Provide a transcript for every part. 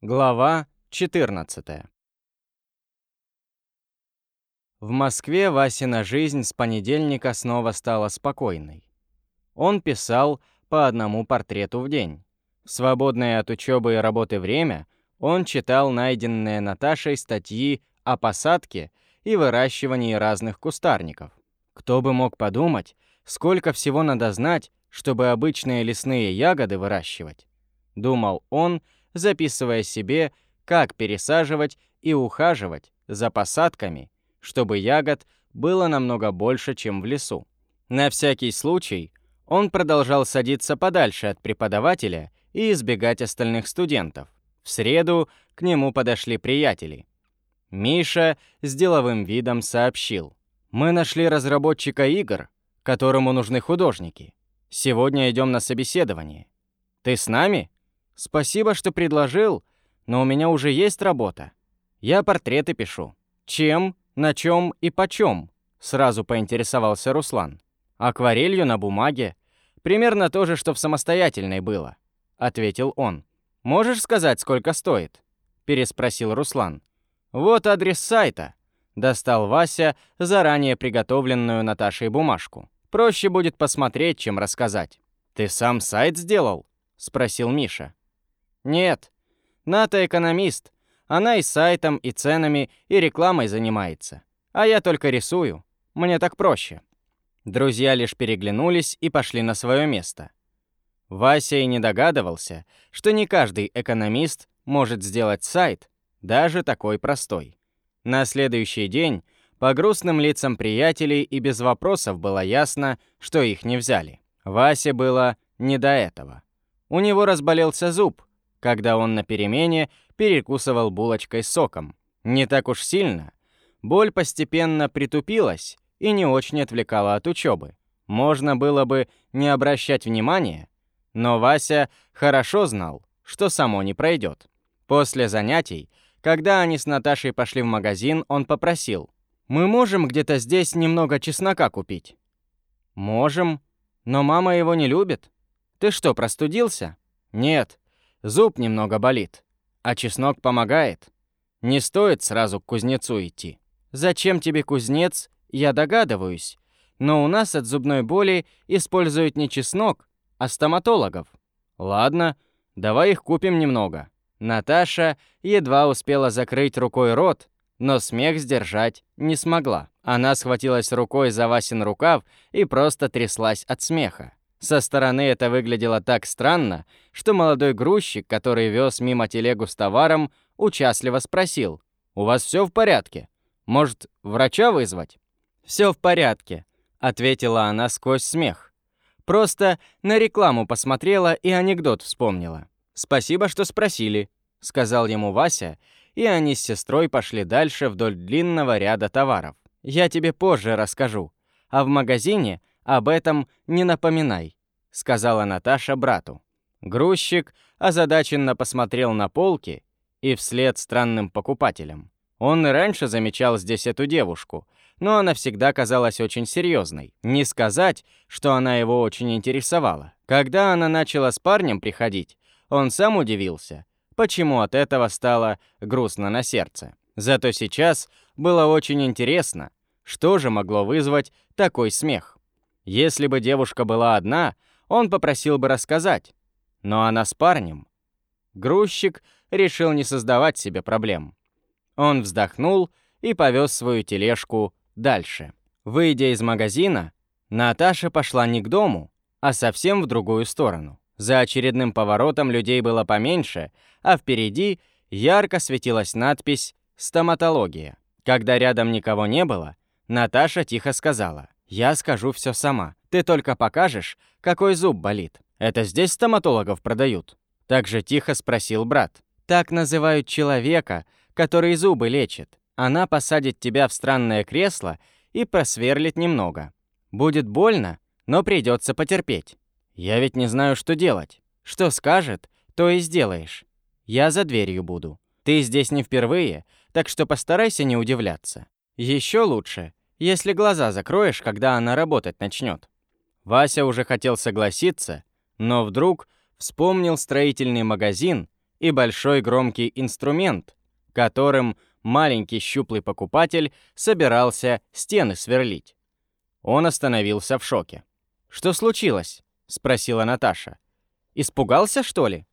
Глава 14. В Москве Васина жизнь с понедельника снова стала спокойной. Он писал по одному портрету в день. В свободное от учебы и работы время он читал найденные Наташей статьи о посадке и выращивании разных кустарников. Кто бы мог подумать, сколько всего надо знать, чтобы обычные лесные ягоды выращивать, думал он, записывая себе, как пересаживать и ухаживать за посадками, чтобы ягод было намного больше, чем в лесу. На всякий случай он продолжал садиться подальше от преподавателя и избегать остальных студентов. В среду к нему подошли приятели. Миша с деловым видом сообщил: «Мы нашли разработчика игр, которому нужны художники. Сегодня идем на собеседование. Ты с нами?» «Спасибо, что предложил, но у меня уже есть работа. Я портреты пишу». «Чем, на чем и почем?» — сразу поинтересовался Руслан. «Акварелью на бумаге. Примерно то же, что в самостоятельной было», — ответил он. «Можешь сказать, сколько стоит?» — переспросил Руслан. «Вот адрес сайта», — достал Вася заранее приготовленную Наташей бумажку. «Проще будет посмотреть, чем рассказать». «Ты сам сайт сделал?» — спросил Миша. «Нет, Ната экономист. Она и сайтом, и ценами, и рекламой занимается. А я только рисую. Мне так проще». Друзья лишь переглянулись и пошли на свое место. Вася и не догадывался, что не каждый экономист может сделать сайт, даже такой простой. На следующий день по грустным лицам приятелей и без вопросов было ясно, что их не взяли. Васе было не до этого. У него разболелся зуб, когда он на перемене перекусывал булочкой с соком. Не так уж сильно. Боль постепенно притупилась и не очень отвлекала от учебы. Можно было бы не обращать внимания, но Вася хорошо знал, что само не пройдет. После занятий, когда они с Наташей пошли в магазин, он попросил: «Мы можем где-то здесь немного чеснока купить?» «Можем, но мама его не любит». «Ты что, простудился?» «Нет, зуб немного болит, а чеснок помогает. Не стоит сразу к кузнецу идти». «Зачем тебе кузнец, я догадываюсь, но у нас от зубной боли используют не чеснок, а стоматологов». «Ладно, давай их купим немного». Наташа едва успела закрыть рукой рот, но смех сдержать не смогла. Она схватилась рукой за Васин рукав и просто тряслась от смеха. Со стороны это выглядело так странно, что молодой грузчик, который вез мимо телегу с товаром, участливо спросил: «У вас все в порядке? Может, врача вызвать?» «Все в порядке», — ответила она сквозь смех. «Просто на рекламу посмотрела и анекдот вспомнила». «Спасибо, что спросили», — сказал ему Вася, и они с сестрой пошли дальше вдоль длинного ряда товаров. «Я тебе позже расскажу, а в магазине об этом не напоминай», — сказала Наташа брату. Грузчик озадаченно посмотрел на полки и вслед странным покупателям. Он и раньше замечал здесь эту девушку, но она всегда казалась очень серьезной. Не сказать, что она его очень интересовала. Когда она начала с парнем приходить, он сам удивился, почему от этого стало грустно на сердце. Зато сейчас было очень интересно, что же могло вызвать такой смех. Если бы девушка была одна, он попросил бы рассказать. Но она с парнем. Грузчик решил не создавать себе проблем. Он вздохнул и повез свою тележку дальше. Выйдя из магазина, Наташа пошла не к дому, а совсем в другую сторону. За очередным поворотом людей было поменьше, а впереди ярко светилась надпись «Стоматология». Когда рядом никого не было, Наташа тихо сказала: «Я скажу все сама. Ты только покажешь, какой зуб болит». «Это здесь стоматологов продают?» Так же тихо спросил брат. «Так называют человека, который зубы лечит. Она посадит тебя в странное кресло и просверлит немного. Будет больно, но придется потерпеть. Я ведь не знаю, что делать. Что скажет, то и сделаешь. Я за дверью буду. Ты здесь не впервые, так что постарайся не удивляться. Еще лучше, если глаза закроешь, когда она работать начнет». Вася уже хотел согласиться, но вдруг вспомнил строительный магазин и большой громкий инструмент, которым маленький щуплый покупатель собирался стены сверлить. Он остановился в шоке. «Что случилось?» — спросила Наташа. «Испугался, что ли?»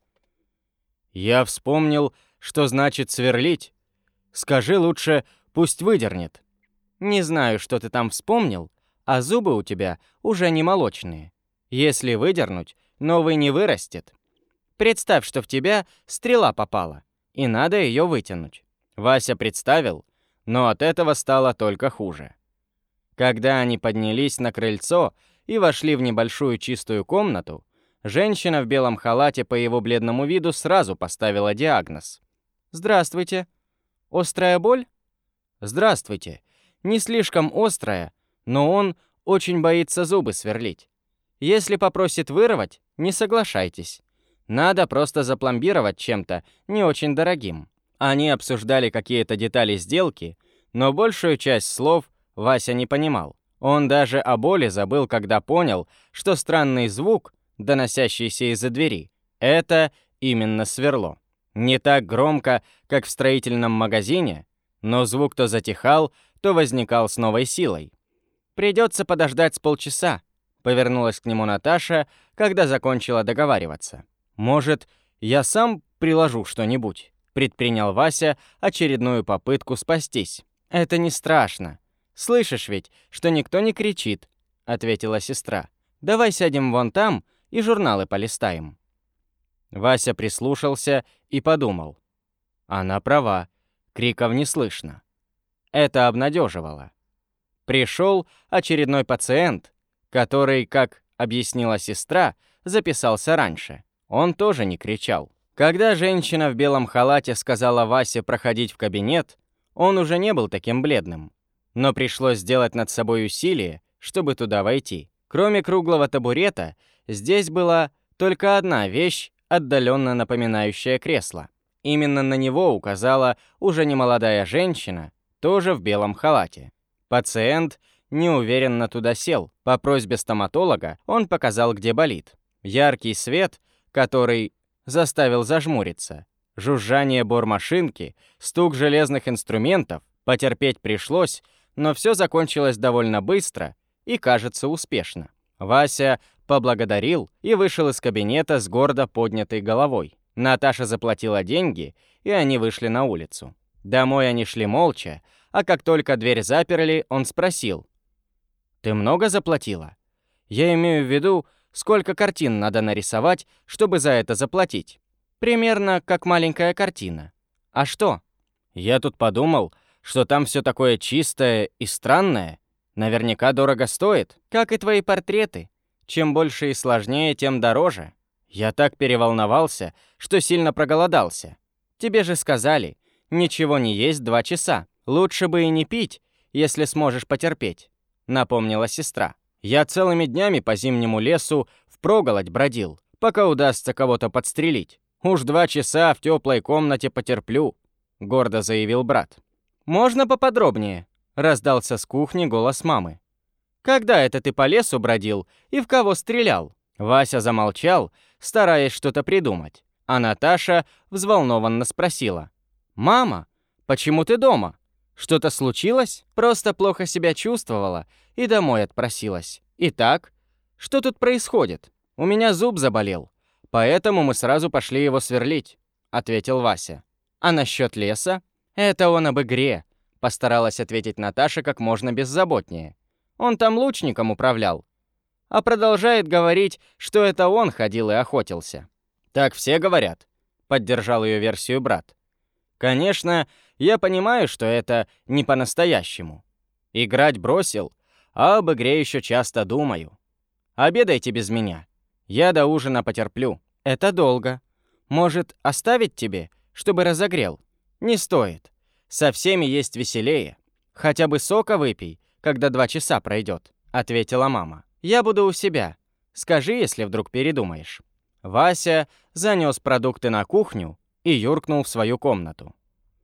«Я вспомнил, что значит сверлить. Скажи лучше, пусть выдернет». «Не знаю, что ты там вспомнил, а зубы у тебя уже не молочные. Если выдернуть, новый не вырастет. Представь, что в тебя стрела попала, и надо ее вытянуть». Вася представил, но от этого стало только хуже. Когда они поднялись на крыльцо и вошли в небольшую чистую комнату, женщина в белом халате по его бледному виду сразу поставила диагноз. «Здравствуйте. Острая боль?» «Здравствуйте. Не слишком острая, но он очень боится зубы сверлить. Если попросит вырвать, не соглашайтесь. Надо просто запломбировать чем-то не очень дорогим». Они обсуждали какие-то детали сделки, но большую часть слов Вася не понимал. Он даже о боли забыл, когда понял, что странный звук, доносящийся из-за двери, это именно сверло. Не так громко, как в строительном магазине, но звук то затихал, то возникал с новой силой. «Придется подождать с полчаса», — повернулась к нему Наташа, когда закончила договариваться. «Может, я сам приложу что-нибудь?» — предпринял Вася очередную попытку спастись. «Это не страшно. Слышишь ведь, что никто не кричит», — ответила сестра. «Давай сядем вон там и журналы полистаем». Вася прислушался и подумал. Она права, криков не слышно. Это обнадеживало. Пришел очередной пациент, который, как объяснила сестра, записался раньше. Он тоже не кричал. Когда женщина в белом халате сказала Васе проходить в кабинет, он уже не был таким бледным. Но пришлось сделать над собой усилие, чтобы туда войти. Кроме круглого табурета, здесь была только одна вещь, отдаленно напоминающая кресло. Именно на него указала уже немолодая женщина, тоже в белом халате. Пациент неуверенно туда сел. По просьбе стоматолога он показал, где болит. Яркий свет, который заставил зажмуриться. Жужжание бормашинки, стук железных инструментов. Потерпеть пришлось, но все закончилось довольно быстро и, кажется, успешно. Вася поблагодарил и вышел из кабинета с гордо поднятой головой. Наташа заплатила деньги, и они вышли на улицу. Домой они шли молча, а как только дверь заперли, он спросил. «Ты много заплатила? Я имею в виду, сколько картин надо нарисовать, чтобы за это заплатить?» «Примерно как маленькая картина. А что?» «Я тут подумал, что там все такое чистое и странное. Наверняка дорого стоит, как и твои портреты. Чем больше и сложнее, тем дороже. Я так переволновался, что сильно проголодался. Тебе же сказали, ничего не есть 2 часа. Лучше бы и не пить, если сможешь потерпеть», — напомнила сестра. «Я целыми днями по зимнему лесу впроголодь бродил, пока удастся кого-то подстрелить. Уж 2 часа в теплой комнате потерплю», — гордо заявил брат. «Можно поподробнее?» — раздался с кухни голос мамы. «Когда это ты по лесу бродил и в кого стрелял?» Вася замолчал, стараясь что-то придумать, а Наташа взволнованно спросила. «Мама, почему ты дома? Что-то случилось?» «Просто плохо себя чувствовала и домой отпросилась. Итак, что тут происходит? У меня зуб заболел, поэтому мы сразу пошли его сверлить», — ответил Вася. «А насчет леса?» «Это он об игре», — постаралась ответить Наташа как можно беззаботнее. «Он там лучником управлял, а продолжает говорить, что это он ходил и охотился». «Так все говорят», — поддержал ее версию брат. «Конечно, я понимаю, что это не по-настоящему. Играть бросил, а об игре еще часто думаю. Обедайте без меня. Я до ужина потерплю. Это долго. Может, оставить тебе, чтобы разогрел?» «Не стоит. Со всеми есть веселее. Хотя бы сока выпей, когда 2 часа пройдет», — ответила мама. «Я буду у себя. Скажи, если вдруг передумаешь». Вася занес продукты на кухню и юркнул в свою комнату.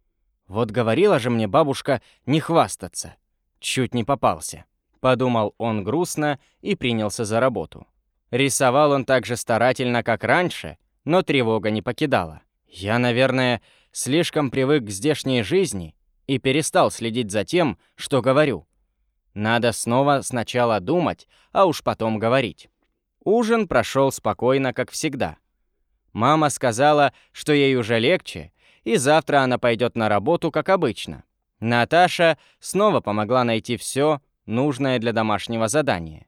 «Вот говорила же мне бабушка не хвастаться. Чуть не попался», — подумал он грустно и принялся за работу. Рисовал он так же старательно, как раньше, но тревога не покидала. Я, наверное, слишком привык к здешней жизни и перестал следить за тем, что говорю. Надо снова сначала думать, а уж потом говорить. Ужин прошел спокойно, как всегда. Мама сказала, что ей уже легче, и завтра она пойдет на работу, как обычно. Наташа снова помогла найти все нужное для домашнего задания.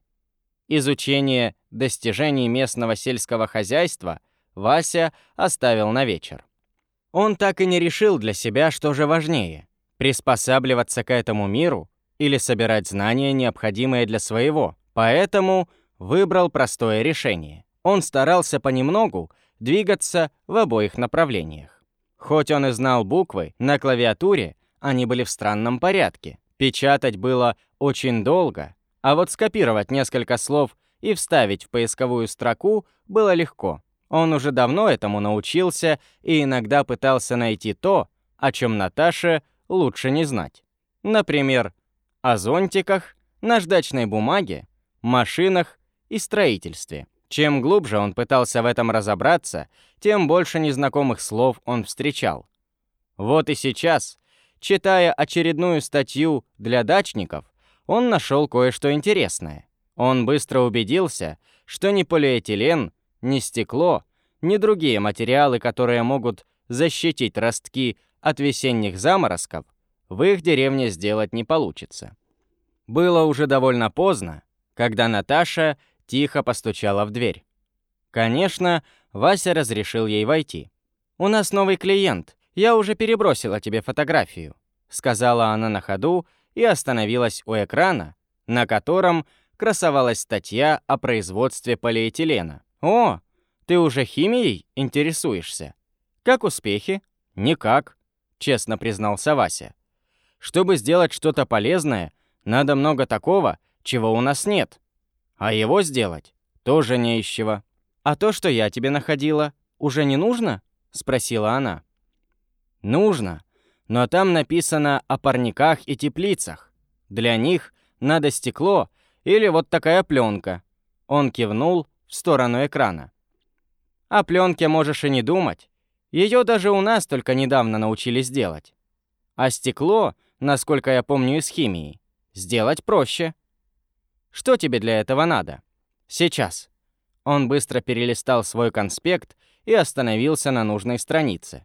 Изучение достижений местного сельского хозяйства Вася оставил на вечер. Он так и не решил для себя, что же важнее – приспосабливаться к этому миру или собирать знания, необходимые для своего, поэтому выбрал простое решение. Он старался понемногу двигаться в обоих направлениях. Хоть он и знал буквы, на клавиатуре они были в странном порядке. Печатать было очень долго, а вот скопировать несколько слов и вставить в поисковую строку было легко. Он уже давно этому научился и иногда пытался найти то, о чем Наташе лучше не знать. Например, о зонтиках, наждачной бумаге, машинах и строительстве. Чем глубже он пытался в этом разобраться, тем больше незнакомых слов он встречал. Вот и сейчас, читая очередную статью для дачников, он нашел кое-что интересное. Он быстро убедился, что ни полиэтилен, ни стекло, ни другие материалы, которые могут защитить ростки от весенних заморозков, в их деревне сделать не получится. Было уже довольно поздно, когда Наташа тихо постучала в дверь. Конечно, Вася разрешил ей войти. «У нас новый клиент, я уже перебросила тебе фотографию», сказала она на ходу и остановилась у экрана, на котором красовалась статья о производстве полиэтилена. «О, ты уже химией интересуешься? Как успехи?» «Никак», честно признался Вася. «Чтобы сделать что-то полезное, надо много такого, чего у нас нет. А его сделать тоже не из чего». «А то, что я тебе находила, уже не нужно?» спросила она. «Нужно, но там написано о парниках и теплицах. Для них надо стекло или вот такая пленка». Он кивнул в сторону экрана. «О пленке можешь и не думать. Ее даже у нас только недавно научились делать. А стекло, насколько я помню из химии, сделать проще. Что тебе для этого надо? Сейчас». Он быстро перелистал свой конспект и остановился на нужной странице.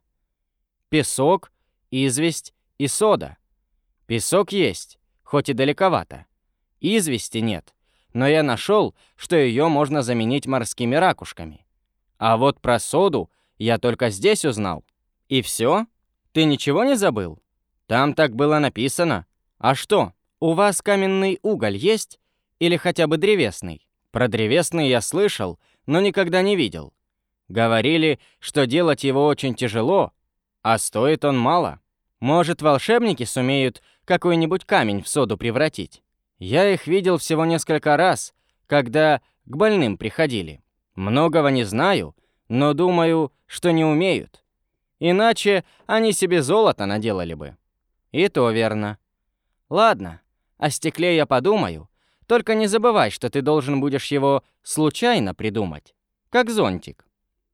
Песок, известь и сода. Песок есть, хоть и далековато. Извести нет, но я нашел, что ее можно заменить морскими ракушками. А вот про соду я только здесь узнал. И все? Ты ничего не забыл? Там так было написано. А что, у вас каменный уголь есть? Или хотя бы древесный? Про древесный я слышал, но никогда не видел. Говорили, что делать его очень тяжело, а стоит он мало. Может, волшебники сумеют какой-нибудь камень в соду превратить? Я их видел всего несколько раз, когда к больным приходили. Многого не знаю, но думаю, что не умеют. Иначе они себе золото наделали бы. И то верно. Ладно, о стекле я подумаю. Только не забывай, что ты должен будешь его случайно придумать, как зонтик».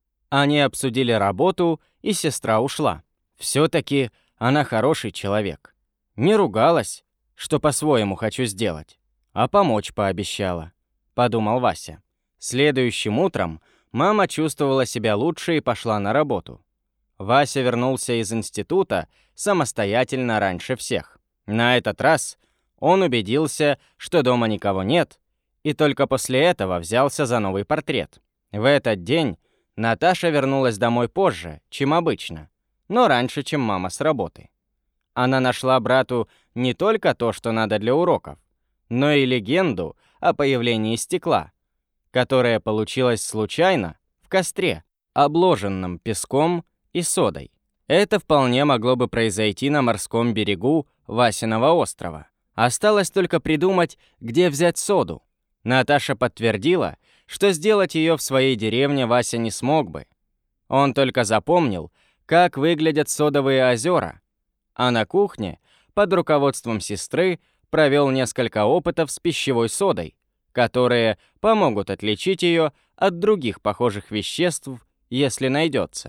Они обсудили работу, и сестра ушла. Все-таки она хороший человек. Не ругалась, что по-своему хочу сделать, а помочь пообещала, подумал Вася. Следующим утром мама чувствовала себя лучше и пошла на работу. Вася вернулся из института самостоятельно раньше всех. На этот раз он убедился, что дома никого нет, и только после этого взялся за новый портрет. В этот день Наташа вернулась домой позже, чем обычно, но раньше, чем мама с работы. Она нашла брату не только то, что надо для уроков, но и легенду о появлении стекла, которая получилась случайно в костре, обложенном песком и содой. Это вполне могло бы произойти на морском берегу Васиного острова. Осталось только придумать, где взять соду. Наташа подтвердила, что сделать ее в своей деревне Вася не смог бы. Он только запомнил, как выглядят содовые озера, а на кухне под руководством сестры провел несколько опытов с пищевой содой, которые помогут отличить ее от других похожих веществ, если найдется.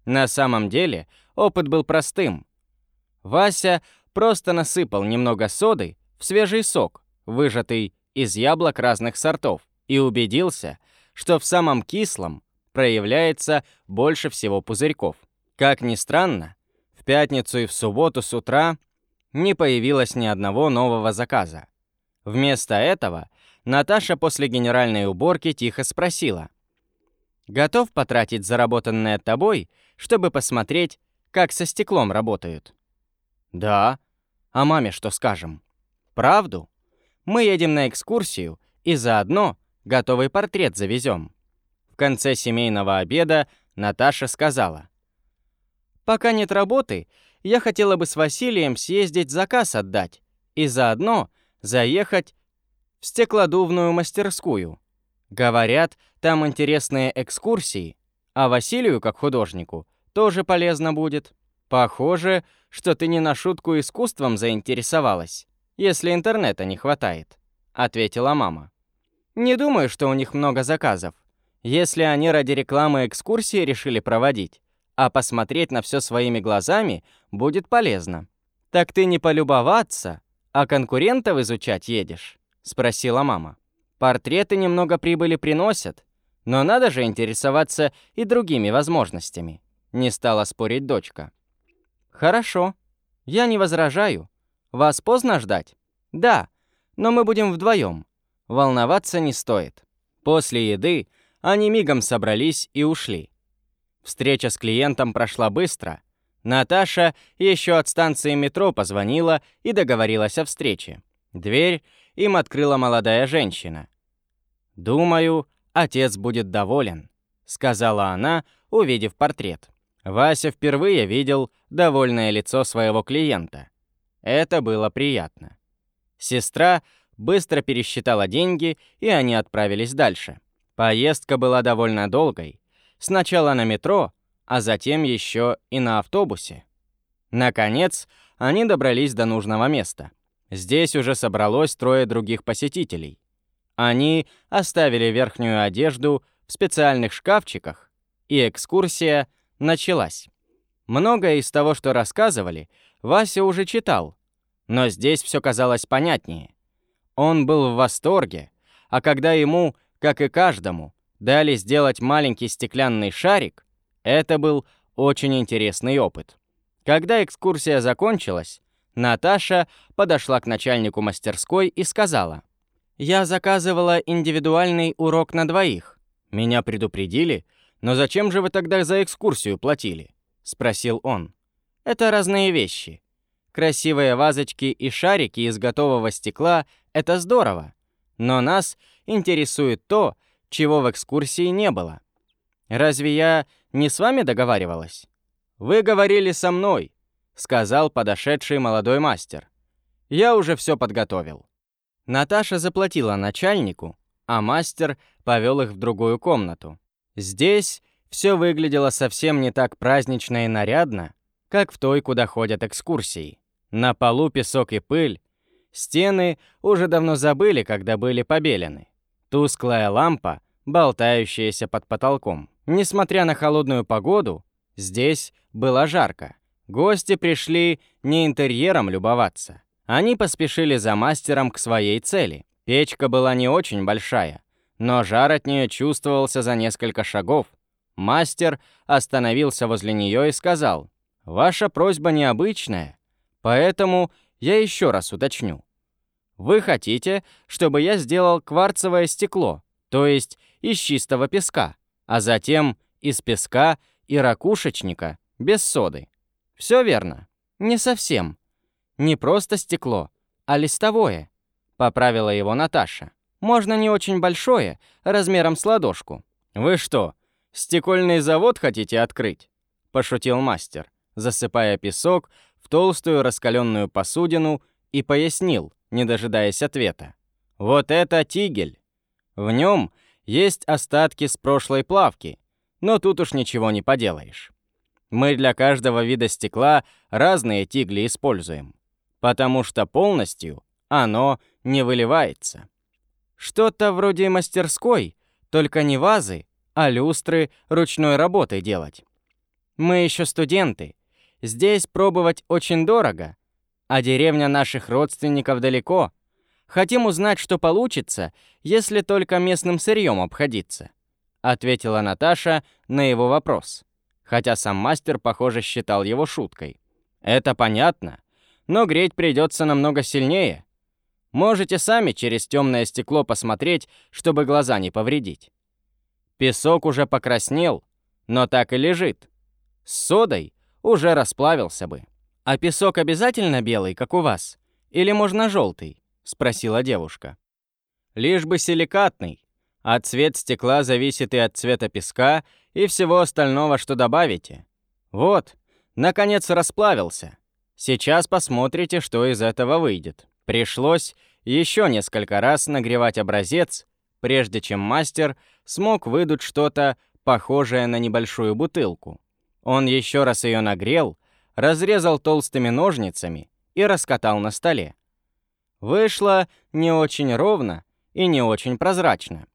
На самом деле опыт был простым. Вася просто насыпал немного соды в свежий сок, выжатый из яблок разных сортов, и убедился, что в самом кислом проявляется больше всего пузырьков. Как ни странно, в пятницу и в субботу с утра не появилось ни одного нового заказа. Вместо этого Наташа после генеральной уборки тихо спросила: «Готов потратить заработанное тобой, чтобы посмотреть, как со стеклом работают?» «Да. А маме что скажем?» «Правду? Мы едем на экскурсию и заодно готовый портрет завезем». В конце семейного обеда Наташа сказала: «Пока нет работы, я хотела бы с Василием съездить заказ отдать и заодно заехать в стеклодувную мастерскую. Говорят, там интересные экскурсии, а Василию, как художнику, тоже полезно будет. Похоже, что ты не на шутку искусством заинтересовалась, если интернета не хватает», — ответила мама. «Не думаю, что у них много заказов. Если они ради рекламы экскурсии решили проводить, а посмотреть на все своими глазами будет полезно». «Так ты не полюбоваться, а конкурентов изучать едешь?» — спросила мама. «Портреты немного прибыли приносят, но надо же интересоваться и другими возможностями», — не стала спорить дочка. «Хорошо, я не возражаю. Вас поздно ждать?» «Да, но мы будем вдвоем. Волноваться не стоит». После еды они мигом собрались и ушли. Встреча с клиентом прошла быстро. Наташа еще от станции метро позвонила и договорилась о встрече. Дверь им открыла молодая женщина. «Думаю, отец будет доволен», — сказала она, увидев портрет. Вася впервые видел довольное лицо своего клиента. Это было приятно. Сестра быстро пересчитала деньги, и они отправились дальше. Поездка была довольно долгой. Сначала на метро, а затем еще и на автобусе. Наконец, они добрались до нужного места. Здесь уже собралось 3 других посетителей. Они оставили верхнюю одежду в специальных шкафчиках, и экскурсия началась. Многое из того, что рассказывали, Вася уже читал, но здесь все казалось понятнее. Он был в восторге, а когда ему, как и каждому, дали сделать маленький стеклянный шарик, это был очень интересный опыт. Когда экскурсия закончилась, Наташа подошла к начальнику мастерской и сказала: «Я заказывала индивидуальный урок на 2. Меня предупредили, но зачем же вы тогда за экскурсию платили?» — спросил он. «Это разные вещи. Красивые вазочки и шарики из готового стекла — это здорово, но нас интересует то, чего в экскурсии не было. Разве я не с вами договаривалась?» «Вы говорили со мной», — сказал подошедший молодой мастер. «Я уже все подготовил». Наташа заплатила начальнику, а мастер повел их в другую комнату. Здесь все выглядело совсем не так празднично и нарядно, как в той, куда ходят экскурсии. На полу песок и пыль, стены уже давно забыли, когда были побелены. Тусклая лампа, болтающаяся под потолком. Несмотря на холодную погоду, здесь было жарко. Гости пришли не интерьером любоваться. Они поспешили за мастером к своей цели. Печка была не очень большая, но жар от нее чувствовался за несколько шагов. Мастер остановился возле нее и сказал: «Ваша просьба необычная, поэтому я еще раз уточню. Вы хотите, чтобы я сделал кварцевое стекло, то есть из чистого песка, а затем из песка и ракушечника, без соды. Все верно?» «Не совсем. Не просто стекло, а листовое», — поправила его Наташа. «Можно не очень большое, размером с ладошку». «Вы что, стекольный завод хотите открыть?» — пошутил мастер, засыпая песок в толстую раскаленную посудину, и пояснил, не дожидаясь ответа. «Вот это тигель. В нем есть остатки с прошлой плавки, но тут уж ничего не поделаешь. Мы для каждого вида стекла разные тигли используем, потому что полностью оно не выливается. Что-то вроде мастерской, только не вазы, а люстры ручной работы делать». Мы еще студенты. Здесь пробовать очень дорого, а деревня наших родственников далеко. Хотим узнать, что получится, если только местным сырьем обходиться», — ответила Наташа на его вопрос, хотя сам мастер, похоже, считал его шуткой. «Это понятно, но греть придется намного сильнее. Можете сами через темное стекло посмотреть, чтобы глаза не повредить. Песок уже покраснел, но так и лежит. С содой уже расплавился бы». «А песок обязательно белый, как у вас? Или можно желтый?» — спросила девушка. «Лишь бы силикатный, а цвет стекла зависит и от цвета песка, и всего остального, что добавите. Вот, наконец расплавился. Сейчас посмотрите, что из этого выйдет». Пришлось еще несколько раз нагревать образец, прежде чем мастер смог выдуть что-то похожее на небольшую бутылку. Он еще раз ее нагрел, разрезал толстыми ножницами и раскатал на столе. Вышло не очень ровно и не очень прозрачно.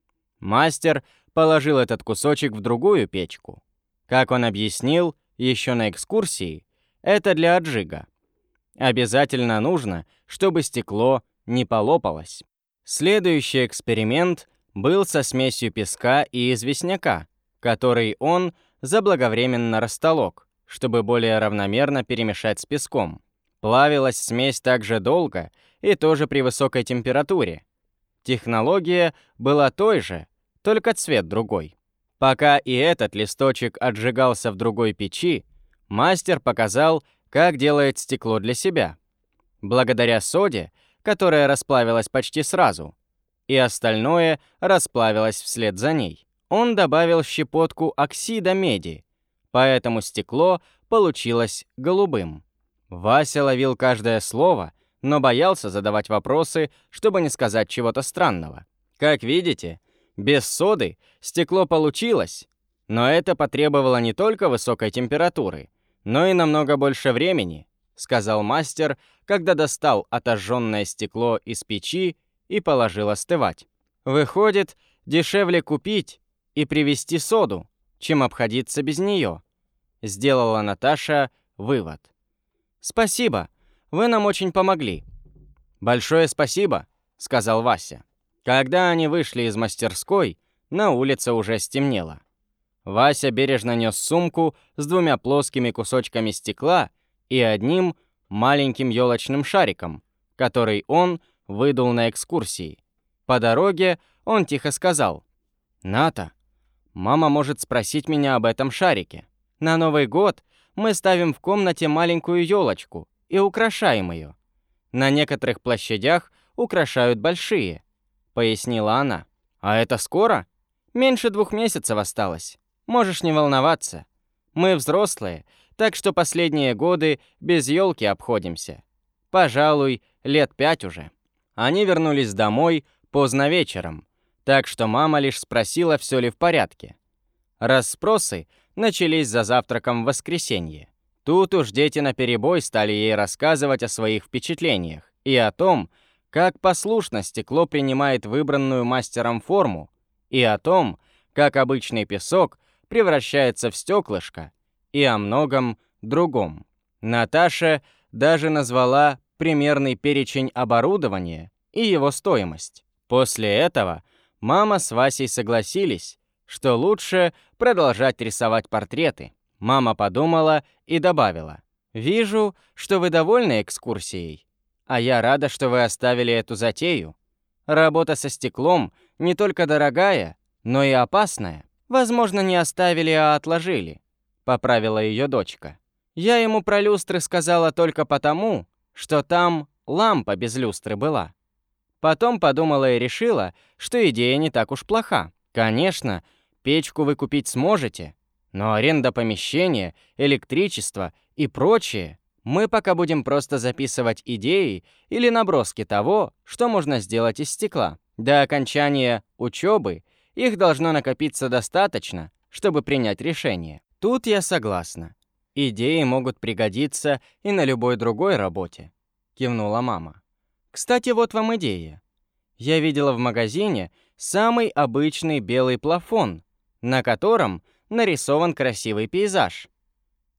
Мастер положил этот кусочек в другую печку. Как он объяснил еще на экскурсии, это для отжига. Обязательно нужно, чтобы стекло не полопалось. Следующий эксперимент был со смесью песка и известняка, который он заблаговременно растолок, чтобы более равномерно перемешать с песком. Плавилась смесь так же долго и тоже при высокой температуре. Технология была той же, только цвет другой. Пока и этот листочек отжигался в другой печи, мастер показал, как делает стекло для себя. Благодаря соде, которая расплавилась почти сразу, и остальное расплавилось вслед за ней, он добавил щепотку оксида меди, поэтому стекло получилось голубым. Вася ловил каждое слово, но боялся задавать вопросы, чтобы не сказать чего-то странного. Как видите, без соды стекло получилось, но это потребовало не только высокой температуры, но и намного больше времени, сказал мастер, когда достал отожженное стекло из печи и положил остывать. Выходит, дешевле купить и привезти соду, чем обходиться без нее, сделала Наташа вывод. «Спасибо, вы нам очень помогли». «Большое спасибо», — сказал Вася. Когда они вышли из мастерской, на улице уже стемнело. Вася бережно нес сумку с 2 плоскими кусочками стекла и одним маленьким елочным шариком, который он выдул на экскурсии. По дороге он тихо сказал: «Ната, мама может спросить меня об этом шарике. На Новый год мы ставим в комнате маленькую елочку и украшаем ее. На некоторых площадях украшают большие», — пояснила она. «А это скоро? Меньше 2 месяцев осталось. Можешь не волноваться. Мы взрослые, так что последние годы без елки обходимся. Пожалуй, лет 5 уже». Они вернулись домой поздно вечером, так что мама лишь спросила, все ли в порядке. Расспросы начались за завтраком в воскресенье. Тут уж дети наперебой стали ей рассказывать о своих впечатлениях и о том, как послушно стекло принимает выбранную мастером форму, и о том, как обычный песок превращается в стеклышко, и о многом другом. Наташа даже назвала примерный перечень оборудования и его стоимость. После этого мама с Васей согласились, что лучше продолжать рисовать портреты. Мама подумала и добавила: «Вижу, что вы довольны экскурсией, а я рада, что вы оставили эту затею. Работа со стеклом не только дорогая, но и опасная. Возможно, не оставили, а отложили», — поправила ее дочка. «Я ему про люстры сказала только потому, что там лампа без люстры была. Потом подумала и решила, что идея не так уж плоха. Конечно, печку вы купить сможете, но аренда помещения, электричество и прочее мы пока будем просто записывать идеи или наброски того, что можно сделать из стекла. До окончания учебы их должно накопиться достаточно, чтобы принять решение». «Тут я согласна. Идеи могут пригодиться и на любой другой работе», — кивнула мама. «Кстати, вот вам идея. Я видела в магазине самый обычный белый плафон, на котором нарисован красивый пейзаж.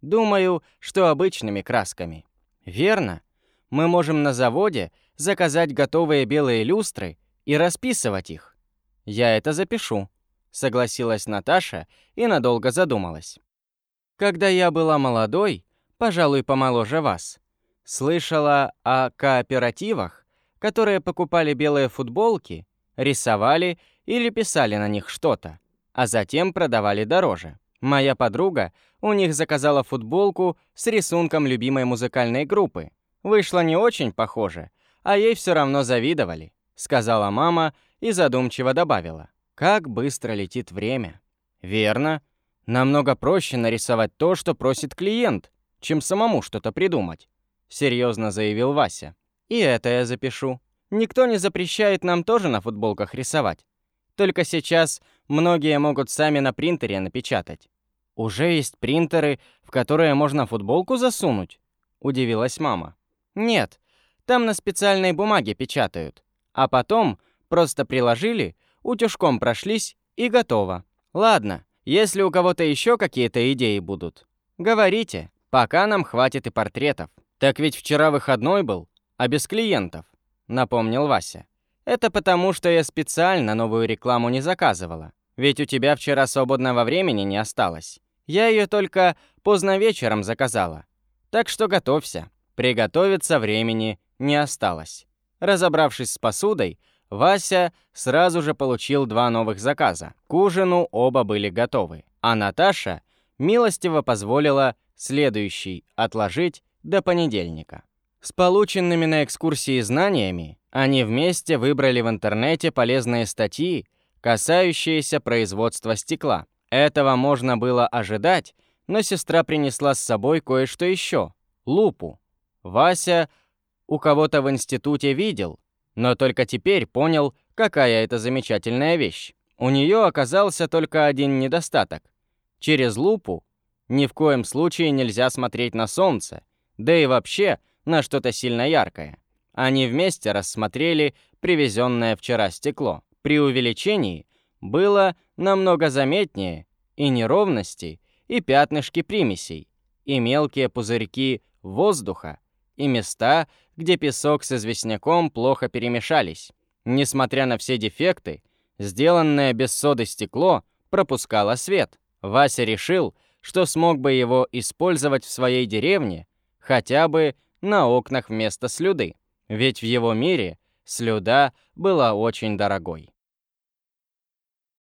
Думаю, что обычными красками. Верно. Мы можем на заводе заказать готовые белые люстры и расписывать их. Я это запишу, согласилась Наташа и надолго задумалась. Когда я была молодой, пожалуй, помоложе вас, слышала о кооперативах, которые покупали белые футболки, рисовали или писали на них что-то, а затем продавали дороже. Моя подруга у них заказала футболку с рисунком любимой музыкальной группы. Вышло не очень похоже, а ей все равно завидовали, сказала мама и задумчиво добавила. Как быстро летит время. Верно. Намного проще нарисовать то, что просит клиент, чем самому что-то придумать, серьезно заявил Вася. И это я запишу. Никто не запрещает нам тоже на футболках рисовать. Только сейчас многие могут сами на принтере напечатать. Уже есть принтеры, в которые можно футболку засунуть? Удивилась мама. Нет, там на специальной бумаге печатают. А потом просто приложили, утюжком прошлись и готово. Ладно, если у кого-то еще какие-то идеи будут, говорите, пока нам хватит и портретов. Так ведь вчера выходной был, а без клиентов, напомнил Вася. Это потому, что я специально новую рекламу не заказывала. Ведь у тебя вчера свободного времени не осталось. Я ее только поздно вечером заказала. Так что готовься. Приготовиться времени не осталось. Разобравшись с посудой, Вася сразу же получил 2 новых заказа. К ужину оба были готовы. А Наташа милостиво позволила следующий отложить до понедельника. С полученными на экскурсии знаниями они вместе выбрали в интернете полезные статьи, касающиеся производства стекла. Этого можно было ожидать, но сестра принесла с собой кое-что еще — лупу. Вася у кого-то в институте видел, но только теперь понял, какая это замечательная вещь. У нее оказался только один недостаток. Через лупу ни в коем случае нельзя смотреть на солнце, да и вообще на что-то сильно яркое. Они вместе рассмотрели привезенное вчера стекло. При увеличении было намного заметнее и неровности, и пятнышки примесей, и мелкие пузырьки воздуха, и места, где песок с известняком плохо перемешались. Несмотря на все дефекты, сделанное без соды стекло пропускало свет. Вася решил, что смог бы его использовать в своей деревне хотя бы на окнах вместо слюды, ведь в его мире слюда была очень дорогой.